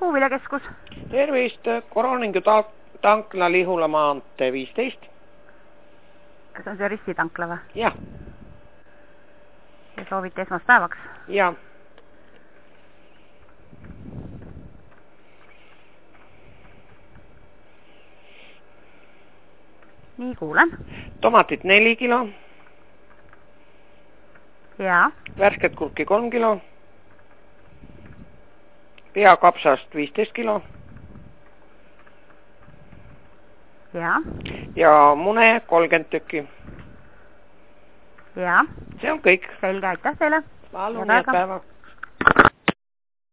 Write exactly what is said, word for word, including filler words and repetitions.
Puuviljakeskus. Tervist, Koroningu tankla Lihula maantee viisteist. Kas on see ristitankla või? Jah. Ja soovite esmaspäevaks? Jah. Nii, kuulen. Tomatit neli kilo. Ja. Värsket kurki kolm kilo. Pea kapsast viisteist kilo. Ja. Ja mune kolmkümmend tükki. Ja. See on kõik. Selge, aitäh teile. Palun, head päeva.